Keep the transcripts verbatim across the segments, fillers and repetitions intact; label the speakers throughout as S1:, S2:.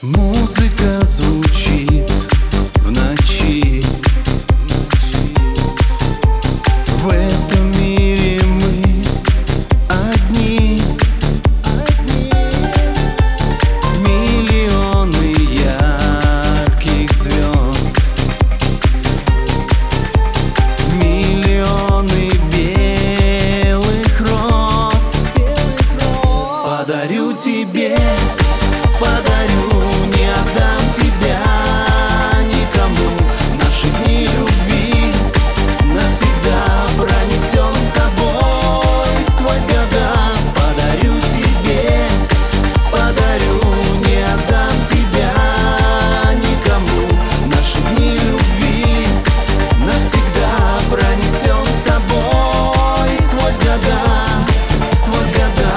S1: Музыка звучит в ночи. В этом мире мы одни. Миллионы ярких звезд, миллионы белых роз. Подарю тебе, подарю, не отдам тебя никому. Наши дни любви навсегда пронесем с тобой сквозь года. Подарю тебе, подарю, не отдам тебя никому. Наши дни любви навсегда пронесем с тобой сквозь года, сквозь года.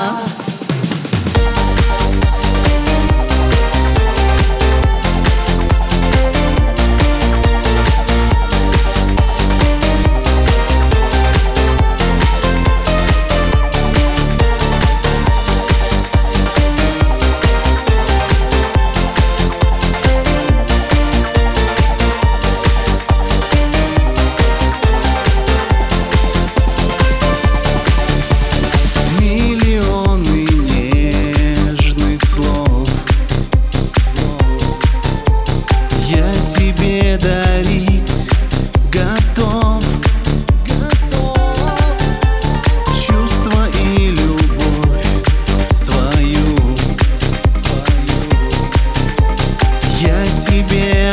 S1: Тебе дарить готов, готов. Чувства и любовь свою, свою. Я тебе